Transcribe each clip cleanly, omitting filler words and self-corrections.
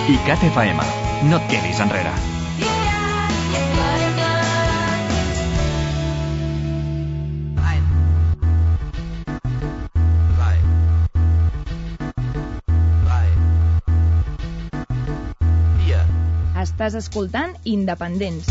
ICAT FM. No et quedis enrere. Estàs escoltant Independents.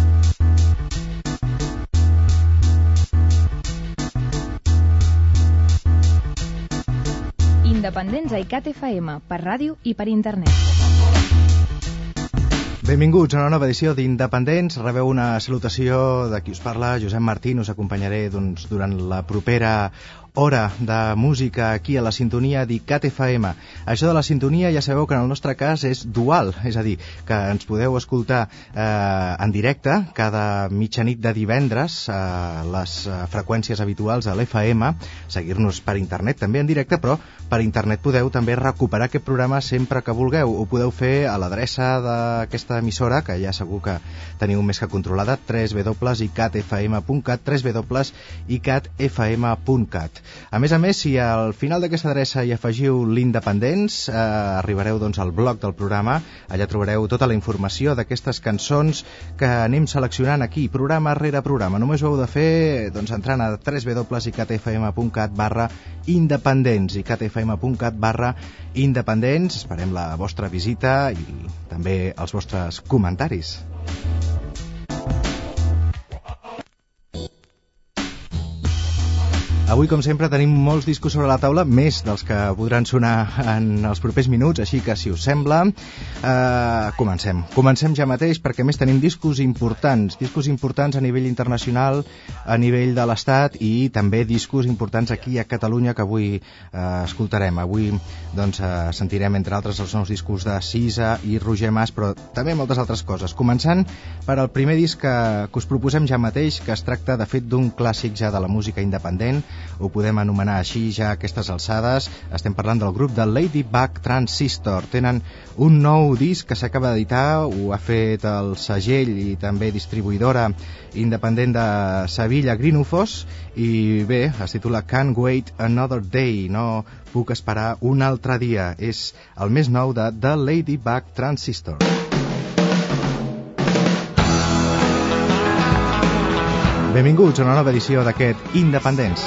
Independents a ICAT FM, per ràdio i per internet. Benvinguts a una nova edició d'Independents. Rebeu una salutació de qui us parla, Josep Martín. Us acompanyaré durant la propera hora de música aquí a la sintonia d'ICAT FM. Això de la sintonia ja sabeu que en el nostre cas és dual, és a dir, que ens podeu escoltar en directe cada mitjanit de divendres a les freqüències habituals de l'FM, seguir-nos per internet també en directe, però per internet podeu també recuperar aquest programa sempre que vulgueu. Ho podeu fer a l'adreça d'aquesta emissora, que ja segur que teniu més que controlada, www.icatfm.cat, www.icatfm.cat. A més, si al final d'aquesta adreça hi afegiu l'Independents, arribareu al blog del programa. Allà trobareu tota la informació d'aquestes cançons que anem seleccionant aquí, programa rere programa. Només ho heu de fer entrant a www.icatfm.cat/independents, icatfm.cat/independents. Esperem la vostra visita i també els vostres comentaris. Avui, com sempre, tenim molts discos sobre la taula, més dels que podran sonar en els propers minuts, així que, si us sembla, comencem. Comencem ja mateix, perquè més tenim discos importants a nivell internacional, a nivell de l'Estat, i també discos importants aquí a Catalunya que avui escoltarem. Avui sentirem, entre altres, els nous discos de Sisa i Roger Mas, però també moltes altres coses. Començant per el primer disc que us proposem ja mateix, que es tracta, de fet, d'un clàssic ja de la música independent. Ho podem anomenar així ja a aquestes alçades. Estem parlant del grup de Ladybug Transistor. Tenen un nou disc que s'acaba d'editar, ho ha fet el segell i també distribuïdora independent de Sevilla, Grinufos, i bé, es titula Can't Wait Another Day, no puc esperar un altre dia. És el més nou de The Ladybug Transistor. Benvinguts a una nova edició d'aquest Independents.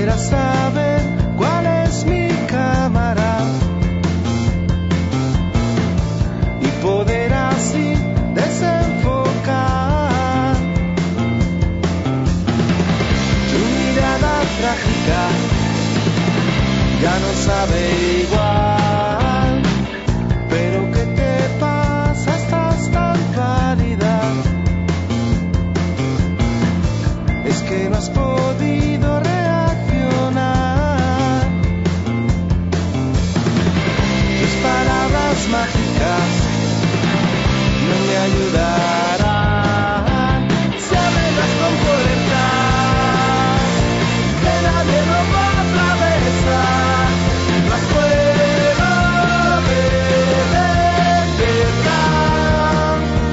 Quisiera saber cuál es mi cámara y poder así desenfocar tu mirada trágica. Ya no sabe igual, pero ¿qué te pasa? Estás tan pálida. Es que no has podido reaccionar. Tus palabras mágicas no me ayudarán. Se abren las compuertas que nadie lo va a atravesar. Las puedo ver de verdad.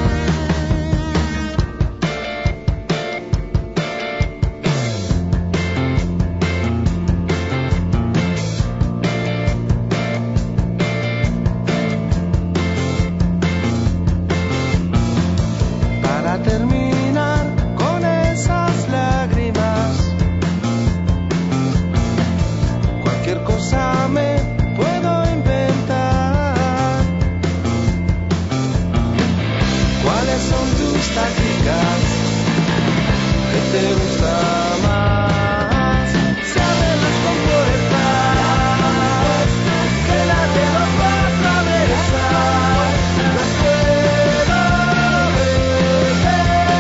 Para terminar con esas lágrimas, cualquier cosa me puedo inventar. ¿Cuáles son tus tácticas? ¿Qué te gusta más? Se abren las compuertas que nadie los va a atravesar. Las puedo ver de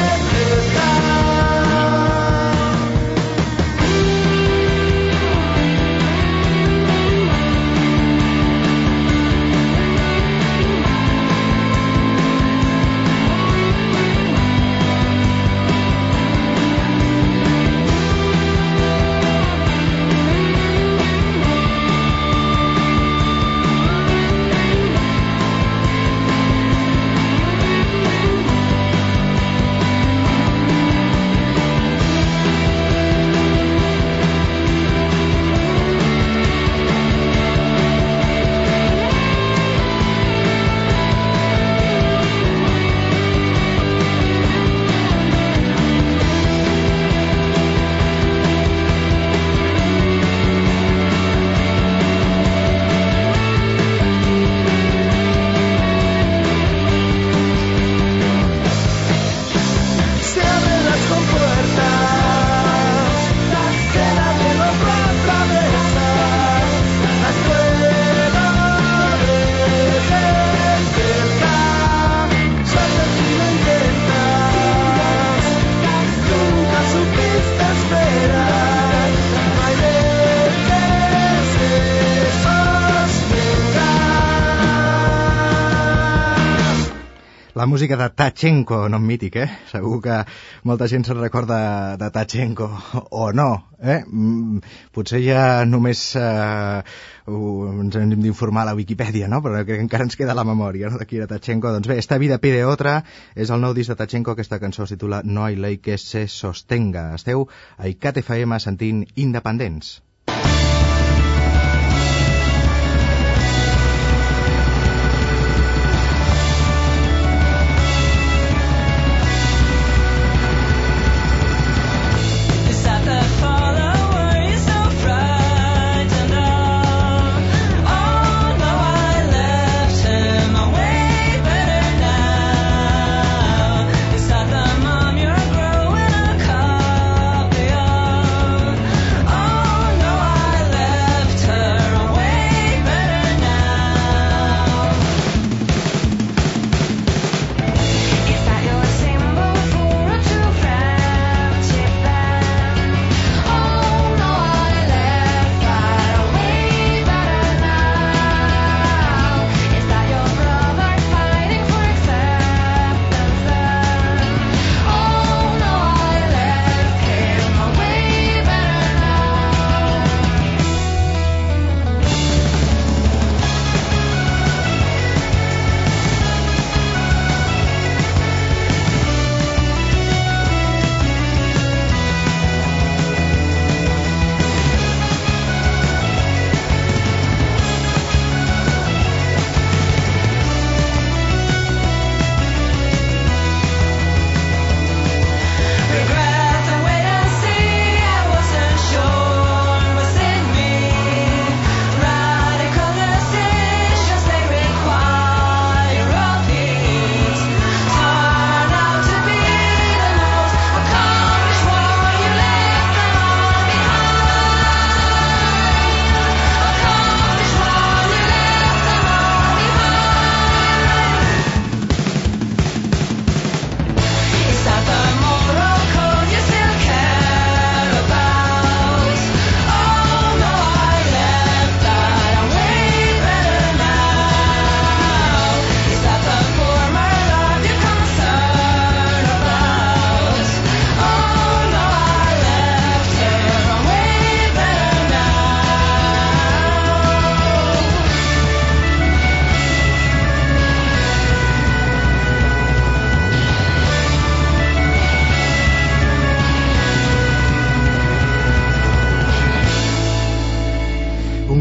La música de Tachenko, nom mític, Segur que molta gent se'n recorda de Tachenko, o no, Potser ja només ens hem d'informar a la Wikipedia, no? Però crec que encara ens queda la memòria, no?, de qui era Tachenko. Doncs bé, Esta vida pide otra és el nou disc de Tachenko. Aquesta cançó es titula No hay ley que se sostenga. Esteu a ICAT FM sentint Independents. No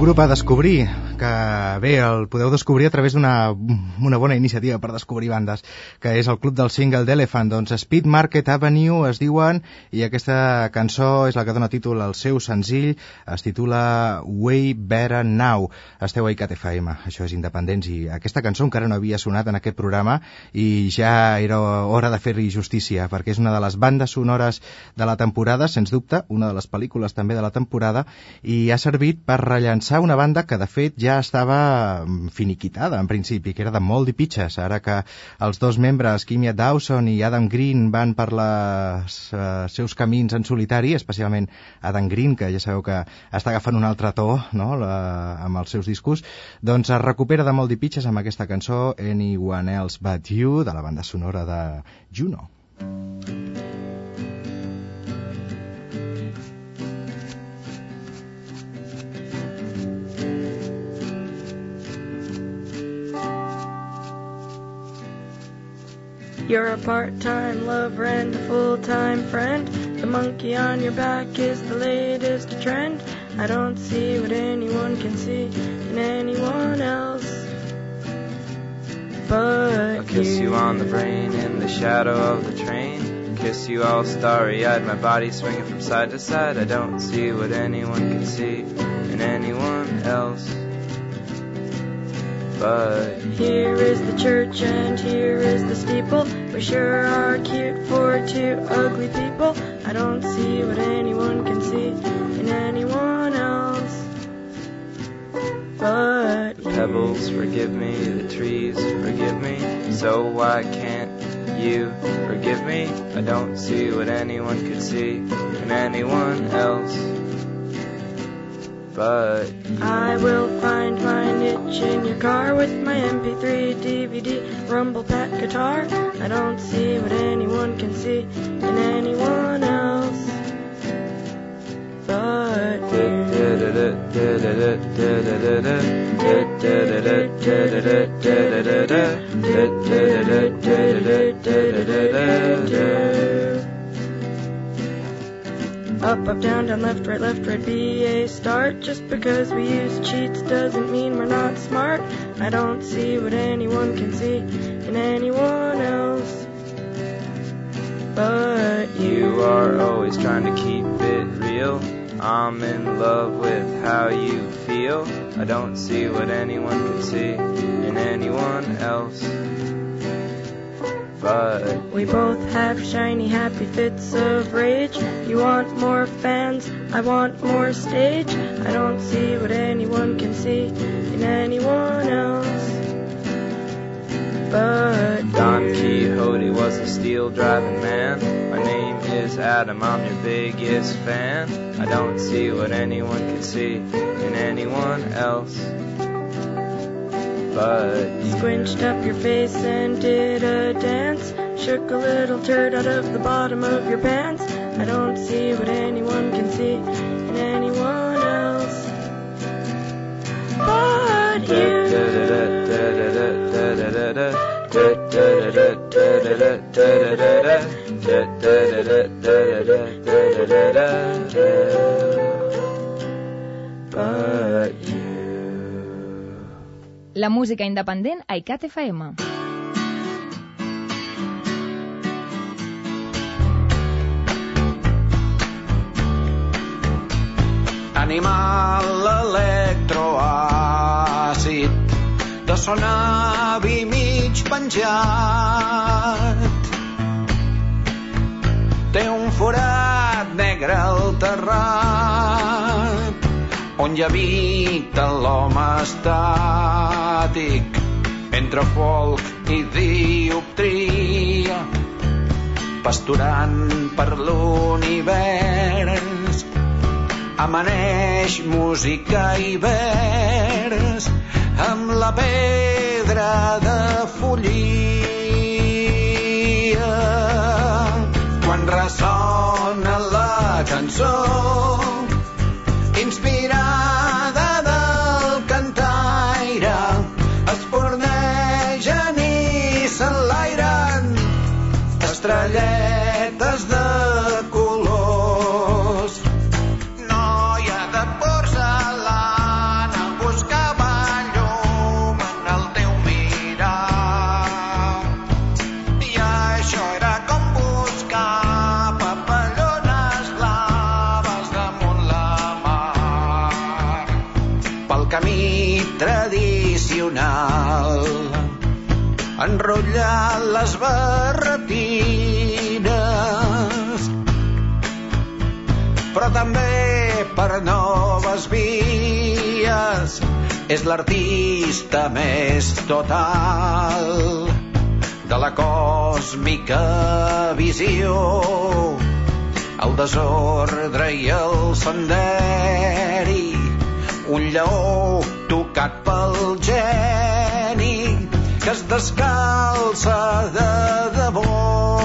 grup a descobrir, que bé, el podeu descobrir a través d'una bona iniciativa per descobrir bandes, que és el Club del Single d'Elephant. Doncs Speed Market Avenue es diuen, i aquesta cançó és la que dona títol al seu senzill, es titula Way Better Now. Esteu a ICAT-FM, això és Independents, i aquesta cançó encara no havia sonat en aquest programa i ja era hora de fer-hi justícia, perquè és una de les bandes sonores de la temporada, sens dubte, una de les pel·lícules també de la temporada, i ha servit per rellançar una banda que de fet ja estava finiquitada en principi, que era de Moldy Pitches. Ara que els dos membres, Kimya Dawson i Adam Green, van per els seus camins en solitari, especialment Adam Green, que ja sabeu que està agafant un altre to, no?, amb els seus discos, doncs es recupera de Moldy Pitches amb aquesta cançó Anyone Else But You, de la banda sonora de Juno. You're a part-time lover and a full-time friend. The monkey on your back is the latest trend. I don't see what anyone can see in anyone else but I'll kiss you on the brain in the shadow of the train. Kiss you all starry-eyed, my body swinging from side to side. I don't see what anyone can see in anyone else but here is the church and here is the steeple. We sure are cute for two ugly people. I don't see what anyone can see in anyone else but the pebbles forgive me, the trees forgive me, so why can't you forgive me? I don't see what anyone could see in anyone else but I will find my niche in your car with my MP3, DVD, Rumble Pack guitar. I don't see what anyone can see in anyone else but Up, up, down, down, left, right, B-A, start. Just because we use cheats doesn't mean we're not smart. I don't see what anyone can see in anyone else but you are always trying to keep it real. I'm in love with how you feel. I don't see what anyone can see in anyone else but we both have shiny, happy fits of rage. You want more fans, I want more stage. I don't see what anyone can see in anyone else but Don Quixote was a steel-driving man. My name is Adam, I'm your biggest fan. I don't see what anyone can see in anyone else but squinched up your face and did a dance. Shook a little turd out of the bottom of your pants. I don't see what anyone can see in anyone else but you. But you. La música independent a ICAT-FM. Animal electroàcid de sonavi mig penjat. Té un forat negre al terrat on hi habita l'home estàtic entre folk i dioptria, pasturant per l'univers. Amaneix música i vers amb la pedra de follia. Quan ressona la cançó inspirada del cantaire, espurnegen i s'enlairen estrelletes de colors. Noia de porcelana tradicional, enrotllar les barretines, però també per noves vies. És l'artista més total de la còsmica visió, el desordre i el senderi, un lleó tocat pel geni que es descalça de debò.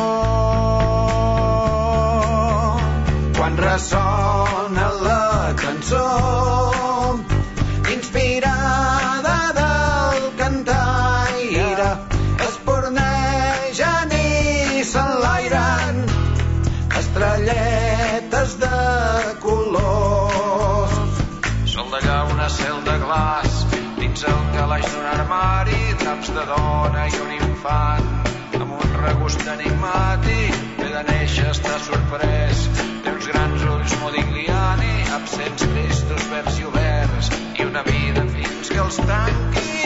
Quan ressona la cançó inspirada del cantaire, espurnegen i s'enlairen estrelletes de colors. Sol de llauna, cel de glaç, dins el calaix d'un armari, draps de dona i un infant amb un regust enigmàtic. Ve de néixer, està sorprès, té uns grans ulls Modigliani, absents, tristos, verds i oberts, i una vida fins que els tanqui.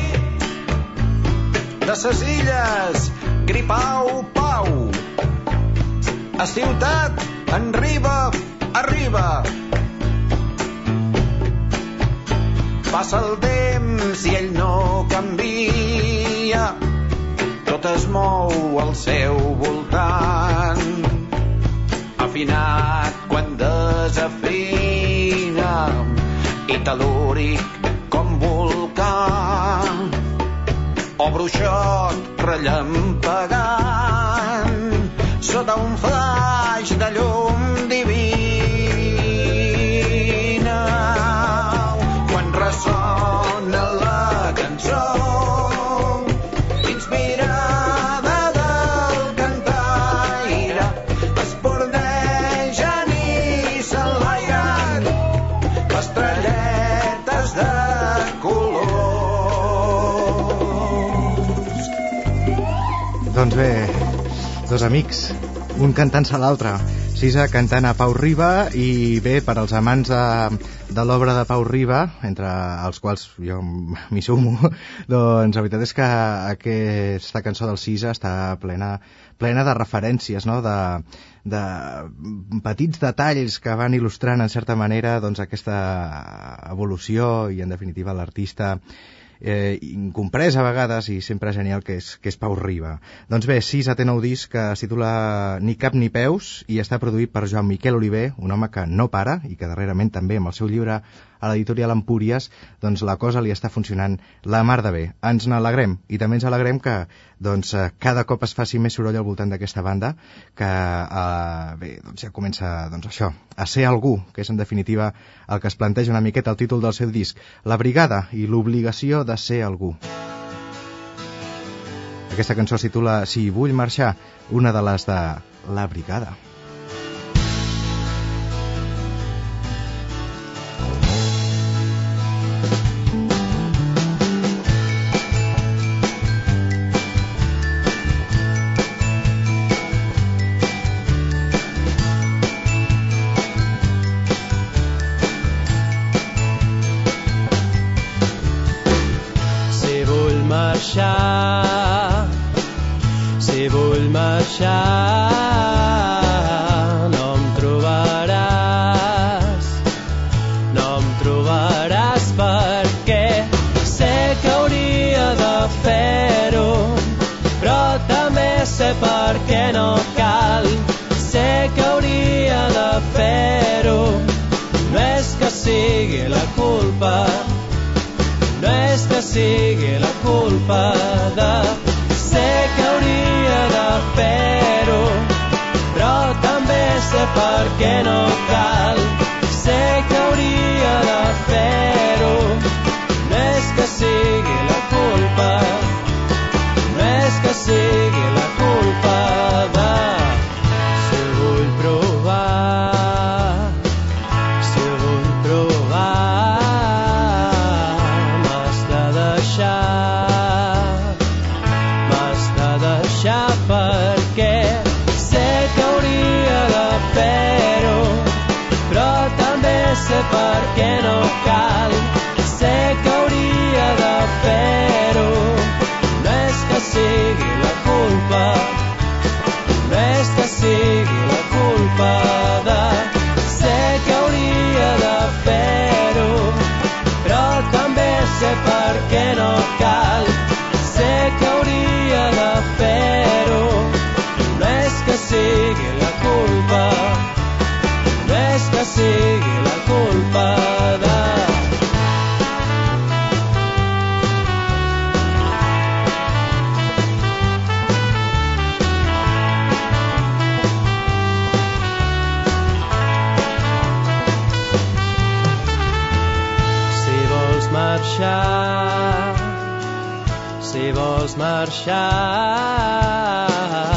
De ses illes, gripau, pau, a ciutat, en riba, arriba. Passa el temps i ell no canvia, tot es mou al seu voltant, afinat quan desafina i telúric com volcà, o bruixot relampegant sota un flaix de llum divina. Quan ressona la cançó inspirada del cantaire, espurnegen i s'enlairen estrelletes de colors. Doncs bé, dos amics, un cantant-se a l'altre. Sisa cantant a Pau Riba, i bé, per als amants de l'obra de Pau Riba, entre els quals jo m'hi sumo, doncs la veritat és que aquesta cançó del Sisa està plena de referències, no? de petits detalls que van il·lustrant en certa manera doncs aquesta evolució i en definitiva l'artista incomprès a vegades i sempre genial que és Pau Riba. Doncs bé, Sisa té nou disc que es titula Ni cap ni peus i està produït per Joan Miquel Oliver, un home que no para i que darrerament també amb el seu llibre a l'editorial Empúries, doncs la cosa li està funcionant la mar de bé. Ens n'alegrem i també ens alegrem que doncs cada cop es faci més soroll al voltant d'aquesta banda, que bé, doncs ja comença doncs això, a ser algú, que és en definitiva el que es planteja una miqueta el títol del seu disc, La Brigada i l'obligació de ser algú. Aquesta cançó es titula Si vull marxar, una de les de La Brigada. Si vull marxar, no em trobaràs perquè sé que hauria de fer-ho, però també sé per què no cal. Sé que hauria de fer-ho, no és que sigui la culpa, no és que sigui la culpa de... Sé que hauria de fer-ho, però també sé per què no cal. Sé que hauria de fer-ho, no és que sigui la culpa, no és que sigui la culpa de... Si vull provar, si vull provar, m'has de deixar perquè sé que hauria de fer-ho, però també sé per què no cal. Sé que hauria de fer-ho, que sigui la culpa de... Si vols marxar,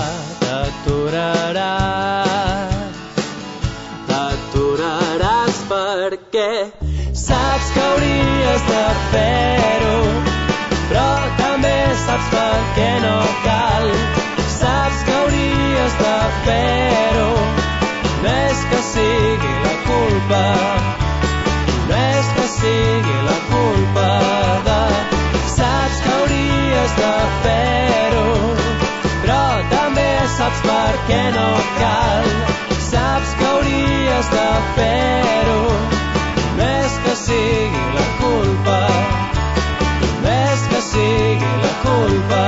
t'aturaràs perquè saps que hauries de fer-ho, però també saps per què no cal. Saps que hauries de fer-ho, no és que sigui la culpa, no és que sigui la culpa de... Saps que hauries de fer-ho, però també saps per què no cal. Saps que hauries de fer-ho, no és que sigui la culpa, no és que sigui la culpa.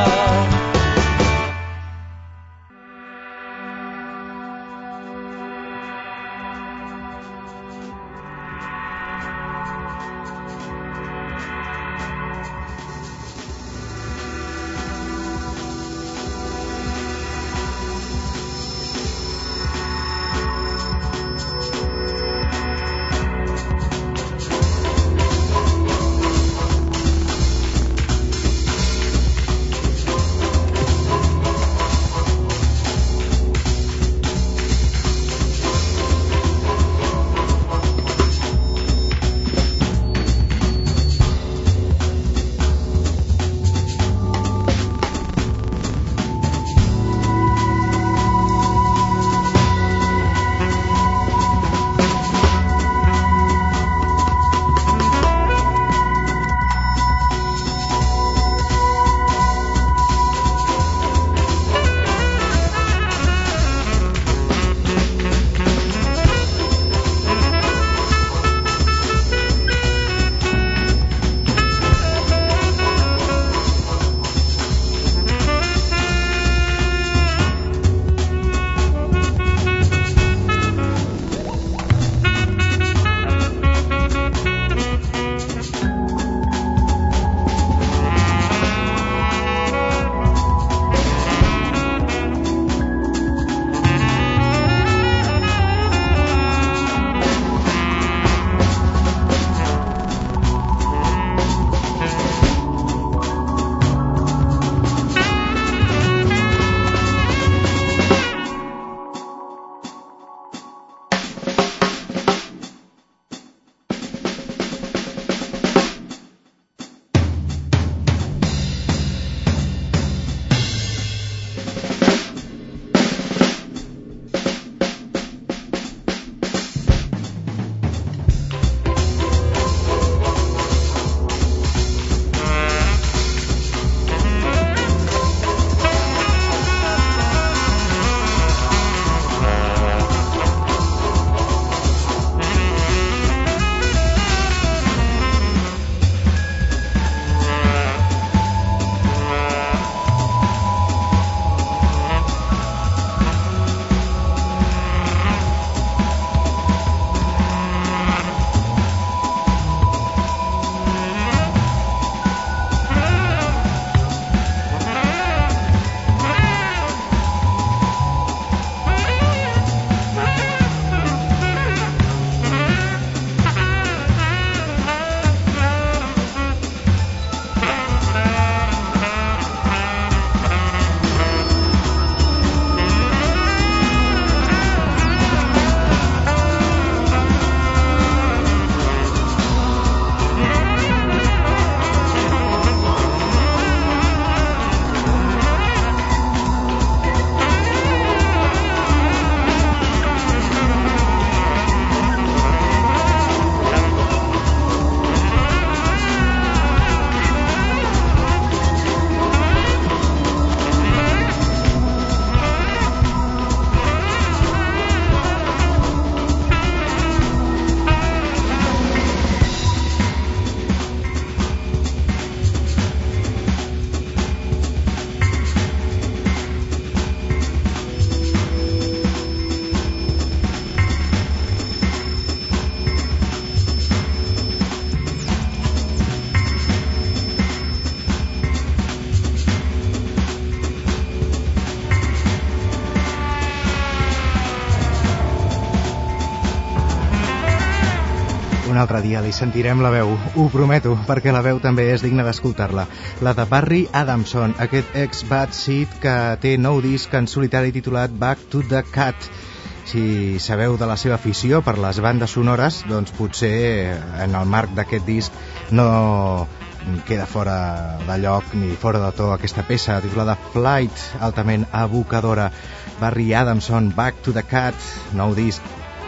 Un altre dia li sentirem la veu, ho prometo, perquè la veu també és digna d'escoltar-la. La de Barry Adamson, aquest ex-Bad Seed que té nou disc en solitari titulat Back to the Cat. Si sabeu de la seva afició per les bandes sonores, doncs potser en el marc d'aquest disc no queda fora de lloc ni fora de to aquesta peça titulada Flight, altament evocadora. Barry Adamson, Back to the Cat, nou disc.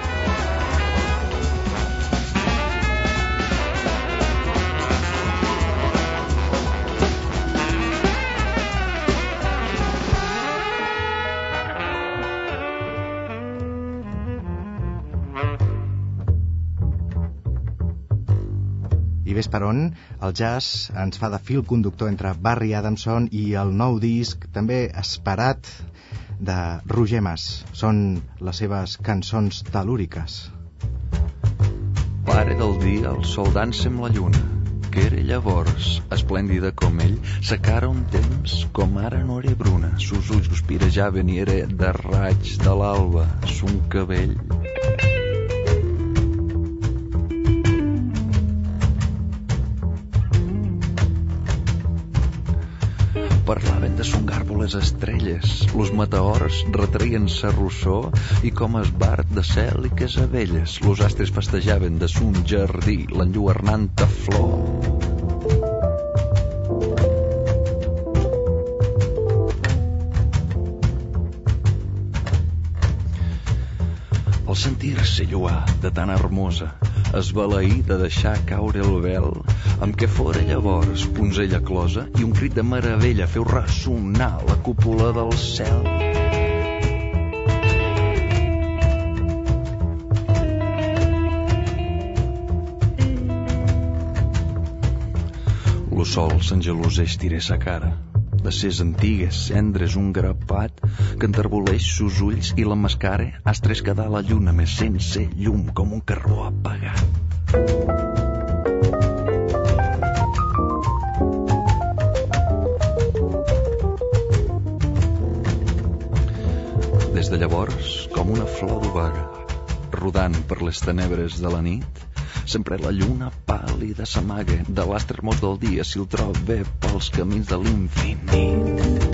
I ves per on, el jazz ens fa de fil conductor entre Barry Adamson i el nou disc, també esperat, de Roger Mas. Són les seves cançons telúriques. Pare del dia, el sol dansa amb la lluna, que era llavors, esplèndida com ell, sa cara un temps com ara no era bruna, sus ulls guspirejaven i era de raig de l'alba, son cabell. Parlaven de son gàrbol les estrelles, los meteors retreien sa rossor i com es bart de cel i que es abelles, los astres festejaven de son jardí l'enlluernant a flor. Al sentir-se lluar de tan hermosa, esbalair de deixar caure el vel, amb què fora llavors punzella closa i un crit de meravella feu ressonar la cúpula del cel. Lo sol s'engeloseix tira sa cara, de ses antigues cendres un grapat que enterboleix sus ulls i l'emmascara astres que da la lluna més sense llum com un carbó apagat. Des de llavors, com una flor d'obaga, rodant per les tenebres de la nit, sempre la lluna pàl·lida s'amaga de l'astre hermós del dia si el troba pels camins de l'infinit.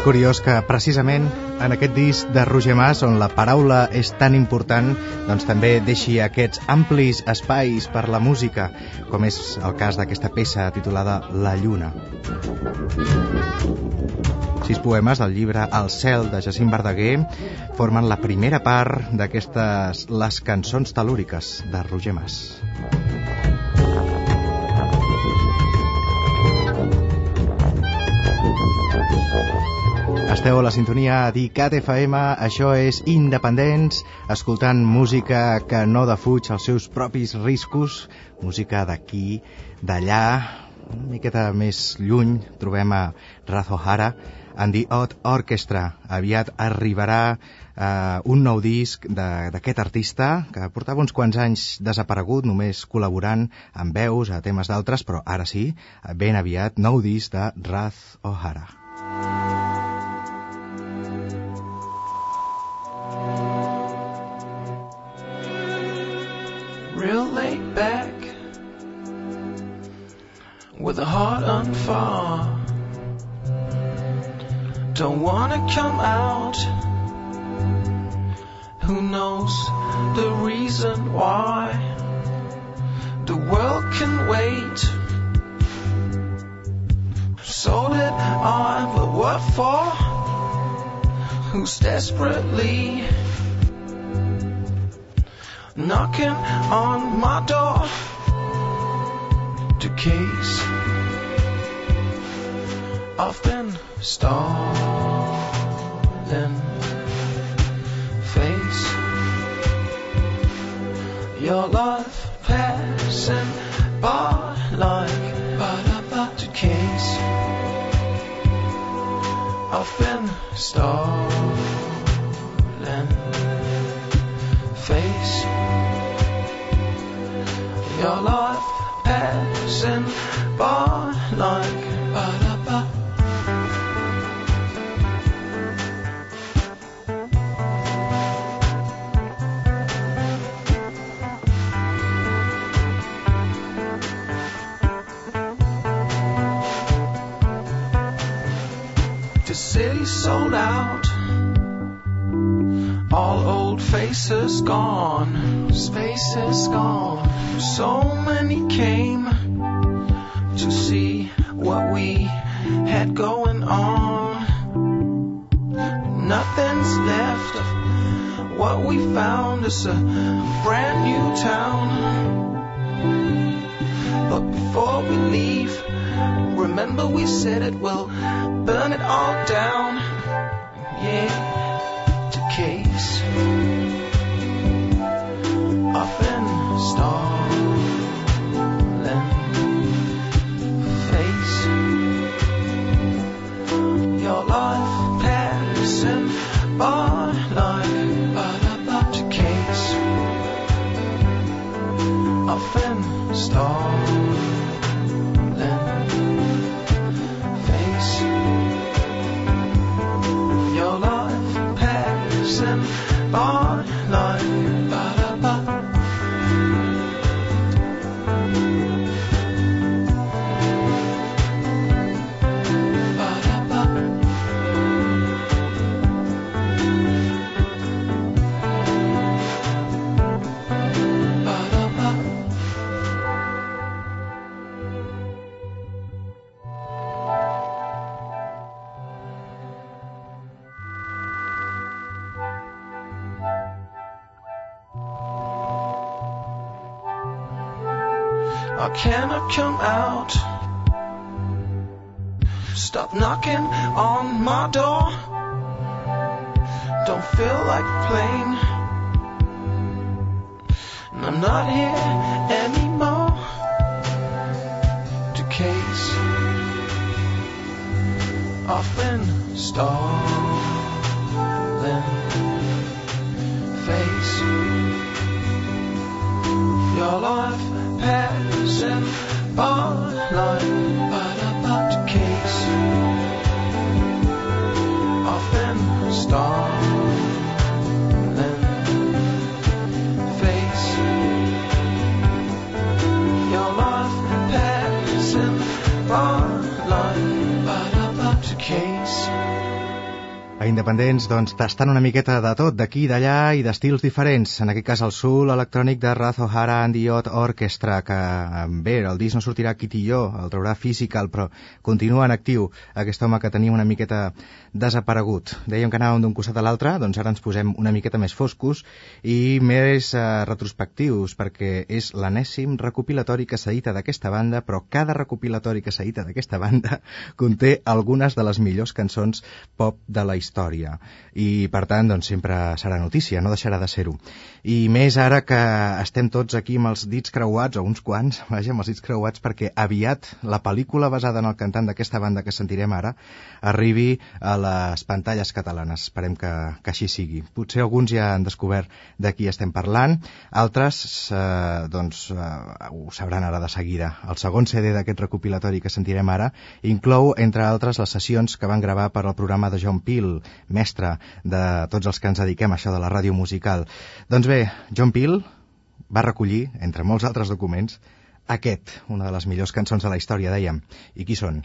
curiós que precisament en aquest disc de Roger Mas, on la paraula és tan important, doncs també deixi aquests amplis espais per la música, com és el cas d'aquesta peça titulada La Lluna. 6 poemes del llibre El cel de Jacint Verdaguer formen la primera part d'aquestes Les cançons telúriques de Roger Mas. Esteu a la sintonia d'ICAT FM, això és Independents, escoltant música que no defuig els seus propis riscos, música d'aquí, d'allà, una miqueta més lluny, trobem a Raz O'Hara and the Odd Orchestra. Aviat arribarà un nou disc d'aquest artista que portava uns quants anys desaparegut, només col·laborant amb veus a temes d'altres, però ara sí, ben aviat, nou disc de Raz O'Hara. Real laid back, with a heart on fire. Don't wanna come out. Who knows the reason why? The world can wait. So did I, but what for? Who's desperately knocking on my door? To case I've been stalling, face your life passing by like ba-da-ba. To case I've been stalling, face your life passing by like ba-da-ba. The city's sold out, all old faces gone, space is gone. So many came to see what we had going on. Nothing's left of what we found. It's a brand new town. But before we leave, remember we said it, we'll burn it all down. Yeah, to case I've been stolen, face your life passing by like ba-da-ba. To case I've been stolen, face your life passing by like ba-da-ba. I cannot come out. Stop knocking on my door. Don't feel like playing, and I'm not here anymore. To case I've been stolen, face your life passing by like ba-da-ba. To case I've been stolen, face your life passing by like ba-da-ba. To case A Independents, doncs, tastant una miqueta de tot, d'aquí i d'allà i d'estils diferents. En aquest cas, el soul electrònic de Raz O'Hara and the Odd Orchestra, que bé, el disc no sortirà Kitty Jo, el traurà Physical, però continua en actiu aquest home que tenia una miqueta desaparegut. Dèiem que anàvem d'un costat a l'altre, doncs ara ens posem una miqueta més foscos i més retrospectius, perquè és l'enèsim recopilatori que s'edita d'aquesta banda, però cada recopilatori que s'edita d'aquesta banda conté algunes de les millors cançons pop de la història i per tant doncs sempre serà notícia, no deixarà de ser-ho. I més ara que estem tots aquí amb els dits creuats, o uns quants, vaja, amb els dits creuats, perquè aviat la pel·lícula basada en el cantant d'aquesta banda que sentirem ara arribi a les pantalles catalanes. Esperem que així sigui. Potser alguns ja han descobert de qui estem parlant, altres ho sabran ara de seguida. El segon CD d'aquest recopilatori que sentirem ara inclou, entre altres, les sessions que van gravar per al programa de John Peel, mestre de tots els que ens dediquem a això de la ràdio musical. Doncs bé, John Peel va recollir, entre molts altres documents, una de les millors cançons de la història, dèiem. I qui són?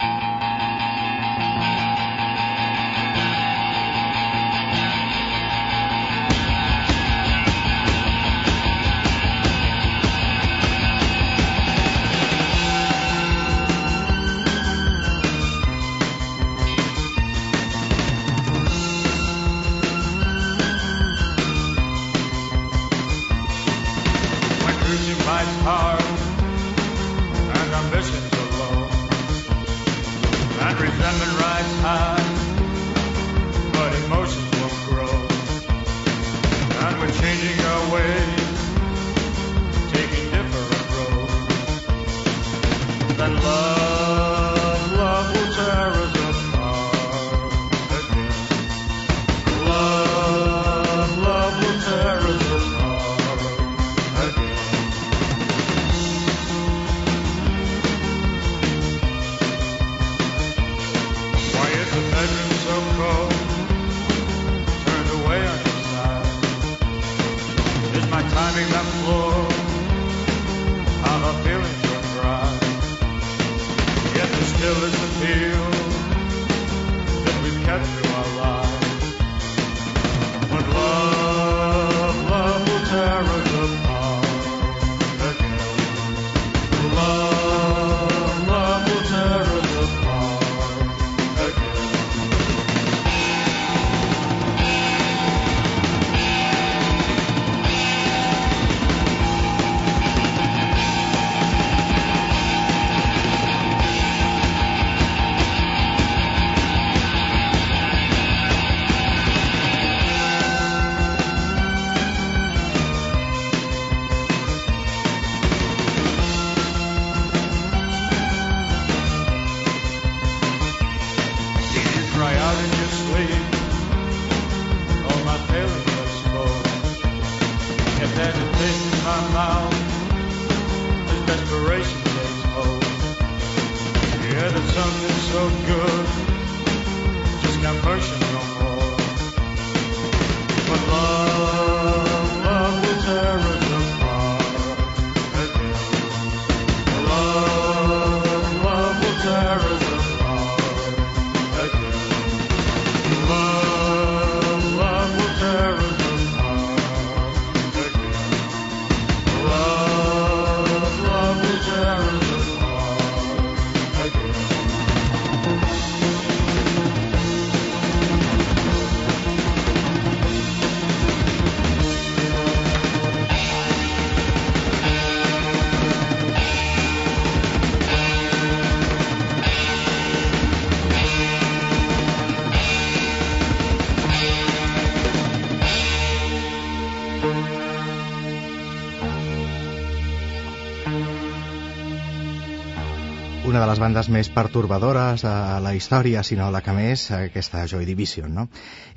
Una de les bandes més pertorbadores de la història, sinó la que més, aquesta Joy Division, no?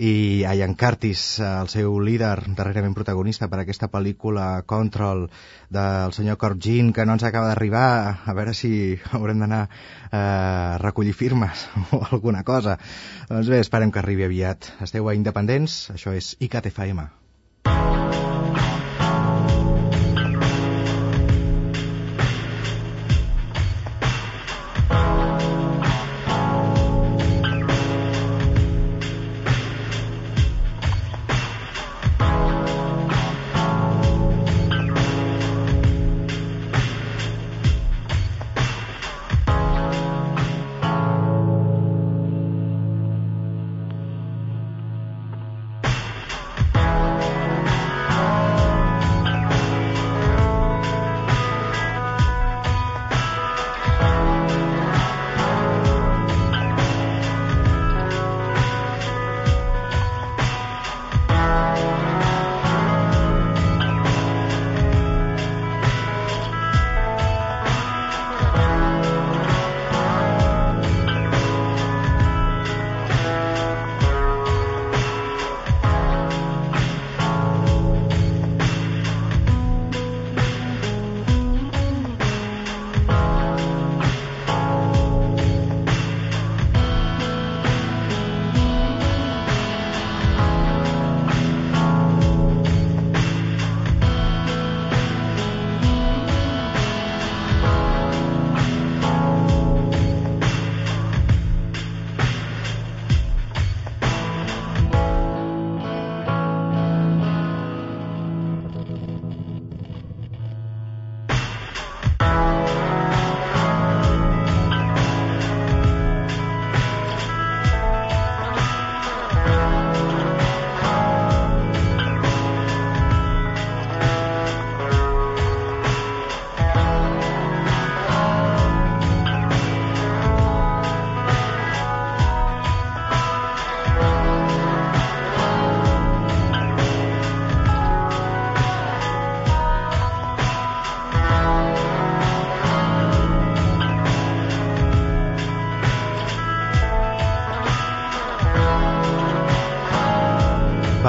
I Ian Curtis, el seu líder, darrerament protagonista per aquesta pel·lícula Control del senyor Corp Jean, que no ens acaba d'arribar, a veure si haurem d'anar a recollir firmes o alguna cosa. Doncs bé, esperem que arribi aviat. Esteu a Independents, això és ICAT FM.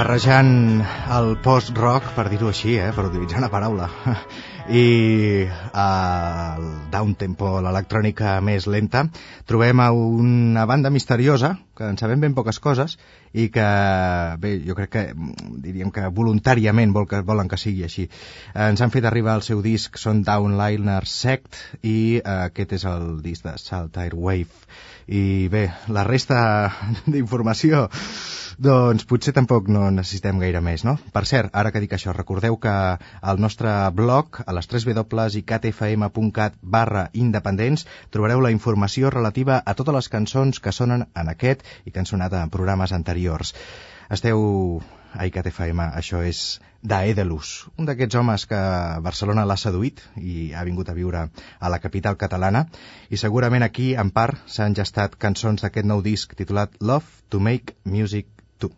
barrejant el post-rock, per dir-ho així, per utilitzar una paraula, i el downtempo, l'electrònica més lenta, trobem a una banda misteriosa, que en sabem ben poques coses, i que, bé, jo crec que diríem que voluntàriament volen que sigui així. Ens han fet arribar el seu disc, són Downliner Sect, i aquest és el disc de Saltire Wave. I bé, la resta d'informació, doncs potser tampoc no necessitem gaire més, no? Per cert, ara que dic això, recordeu que al nostre blog, a les 3 www.icatfm.cat/independents, trobareu la informació relativa a totes les cançons que sonen en aquest i que han sonat en programes anteriors. Esteu a ICAT-FM, això és Daedalus, un d'aquests homes que Barcelona l'ha seduït i ha vingut a viure a la capital catalana, i segurament aquí, en part, s'han gestat cançons d'aquest nou disc titulat Love to Make Music To.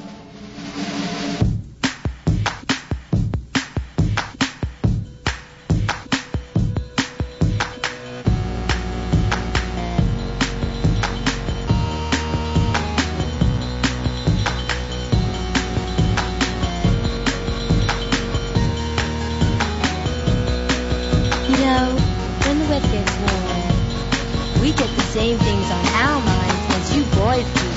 Same things on our minds as you boys do.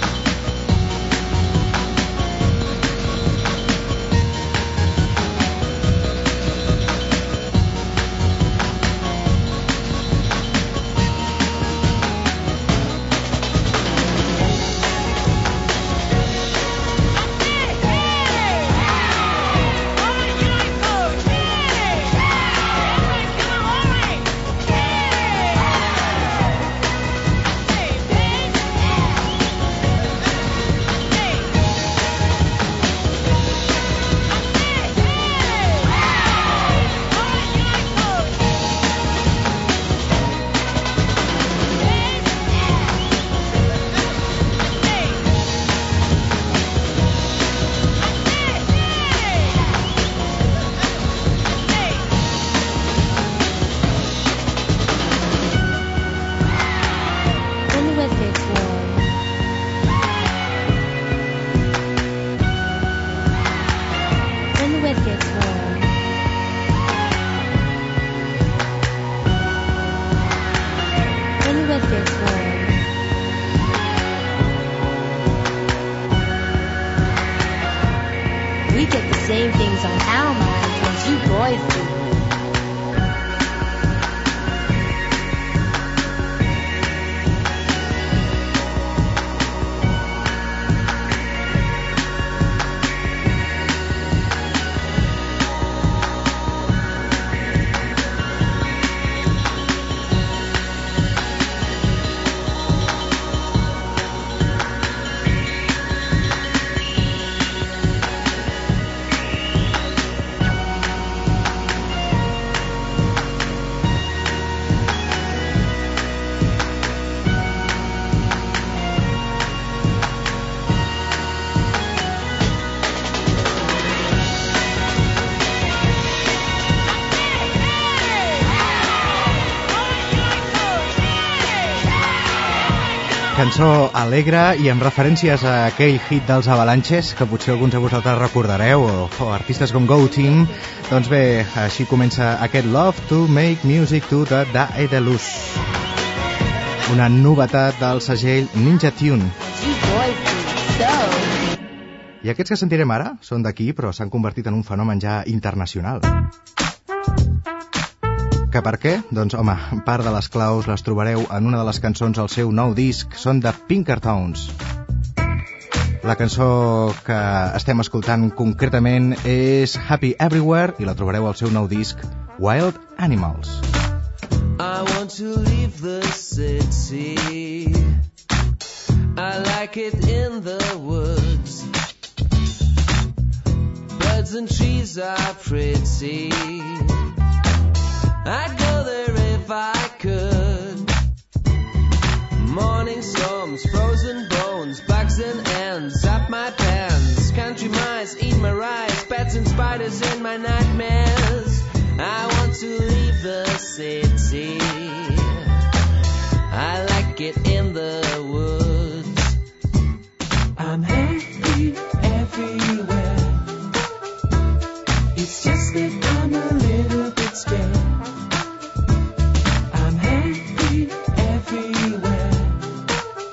Cançó alegre i amb referències a aquell hit dels Avalanches, que potser alguns de vosaltres recordareu, o artistes com Go Team. Doncs bé, així comença aquest Love to Make Music To de Daedalus, una novetat del segell Ninja Tune. I aquests que sentirem ara són d'aquí, però s'han convertit en un fenomen ja internacional. Que per què? Doncs, home, part de les claus les trobareu en una de les cançons del seu nou disc, són de Pinkertons. La cançó que estem escoltant concretament és Happy Everywhere i la trobareu al seu nou disc, Wild Animals. I want to leave the city, I like it in the woods, birds and trees are pretty, I'd go there if I could. Morning storms, frozen bones, bugs and ants up my pants. Country mice eat my rice, bats and spiders in my nightmares. I want to leave the city, I like it in the woods. I'm happy everywhere.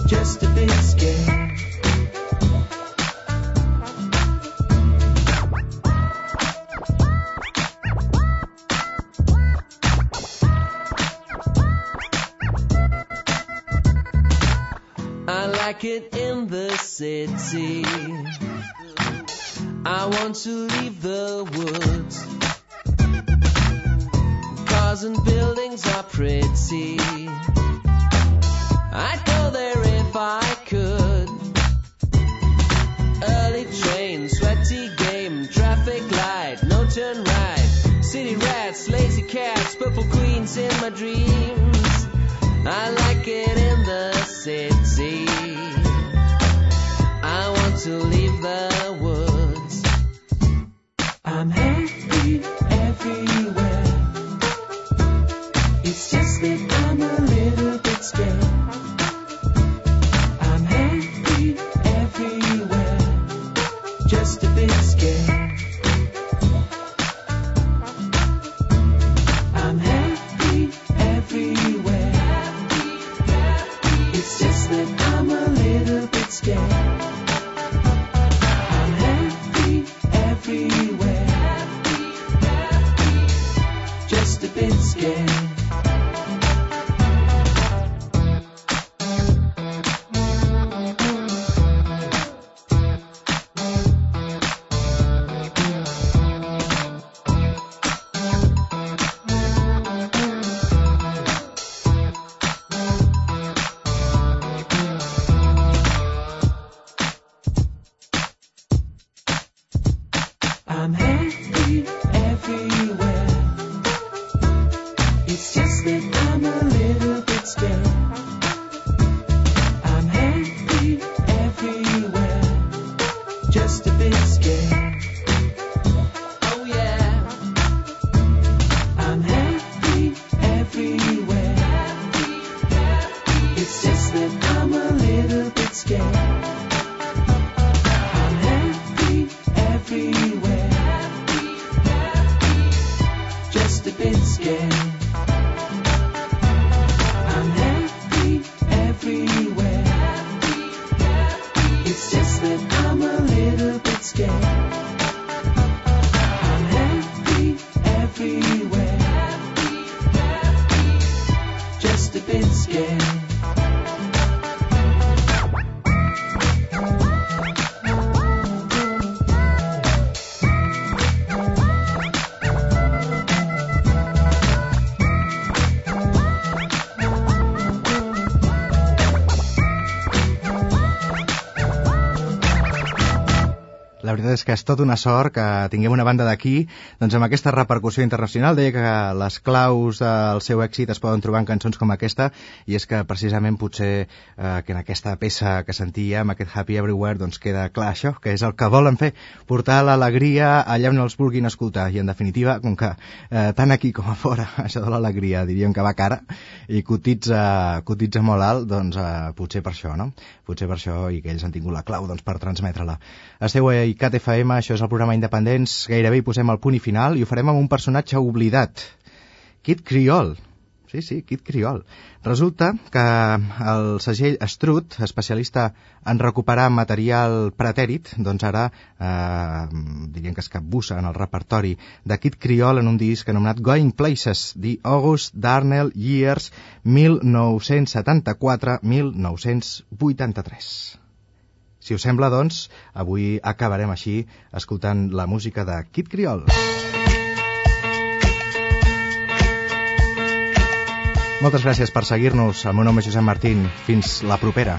just a bit scared. I like it in the city. I want to leave the woods. Cars and buildings are pretty. I'd go there if I could. Early train, sweaty game, traffic light, no turn right. City rats, lazy cats, purple queens in my dreams. I like it in the city. I want to leave the woods. I'm happy everywhere. It's just that I'm a little bit scared. I'm happy everywhere. Just a bit scared. I'm happy everywhere. It's just that I'm a little bit scared. I'm happy everywhere. Just a bit scared. I'm happy everywhere. It's just that I'm a little bit scared. I'm happy everywhere. Just a bit scared. Oh yeah. I'm happy everywhere. It's just that I'm a little bit scared. I'm happy everywhere. Just a bit scared. I'm happy everywhere. It's just that I'm a little bit scared. I'm happy everywhere. Just a bit scared. La veritat és que és tot una sort que tinguem una banda d'aquí, doncs amb aquesta repercussió internacional. Deia que les claus del seu èxit es poden trobar en cançons com aquesta, i és que precisament potser que en aquesta peça que sentíem, aquest Happy Everywhere, doncs queda clar això, que és el que volen fer, portar l'alegria allà on els vulguin escoltar, i en definitiva, com que tant aquí com a fora, això de l'alegria diríem que va cara i cotitza molt alt, doncs potser per això, no? Potser per això, i que ells han tingut la clau doncs, per transmetre-la. Esteu a ICAT FM, això és el programa Independents, gairebé hi posem el punt i final, i ho farem amb un personatge oblidat, Kid Creole. Sí, Kid Creole. Resulta que el segell Strut, especialista en recuperar material pretèrit, doncs ara diríem que es capbussa en el repertori de Kid Creole en un disc anomenat Going Places, The August Darnell Years 1974-1983. Si us sembla, doncs, avui acabarem així escoltant la música de Kid Creole. Moltes gràcies per seguir-nos. El meu nom és Josep Martín. Fins la propera.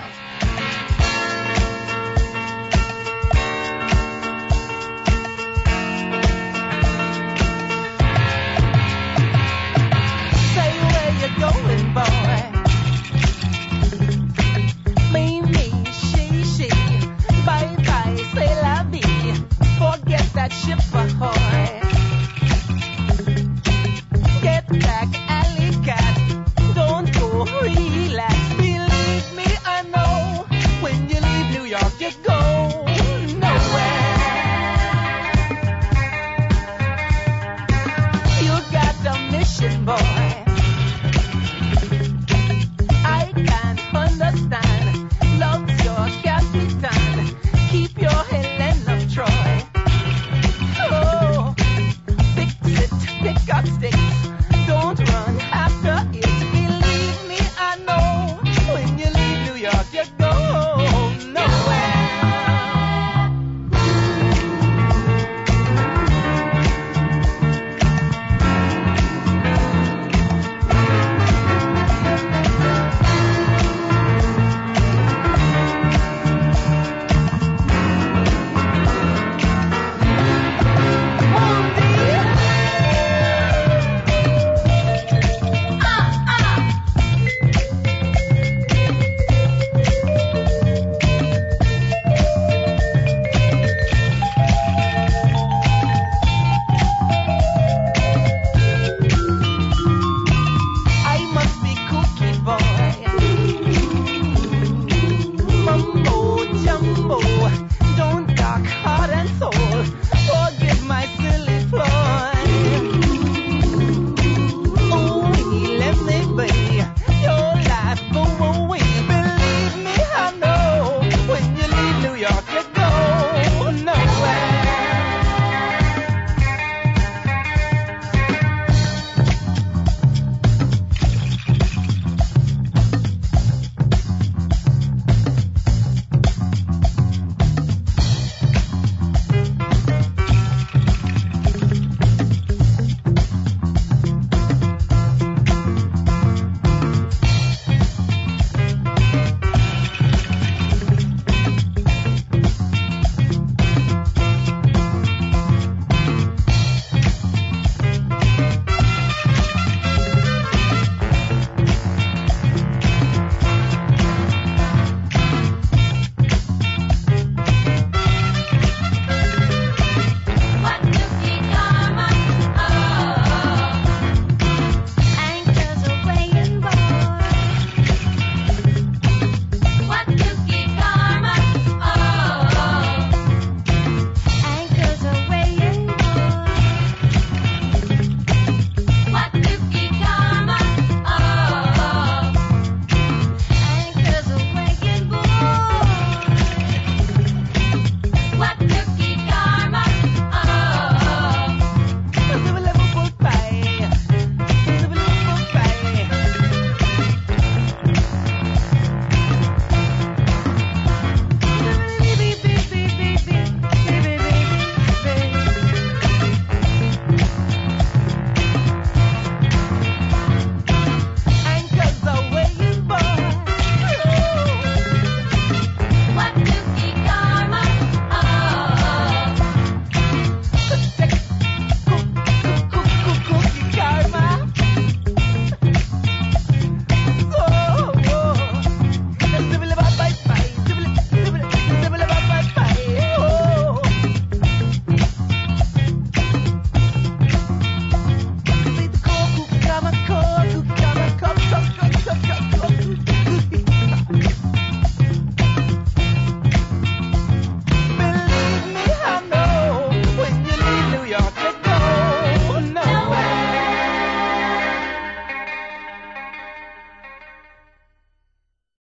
Boy, I can't understand.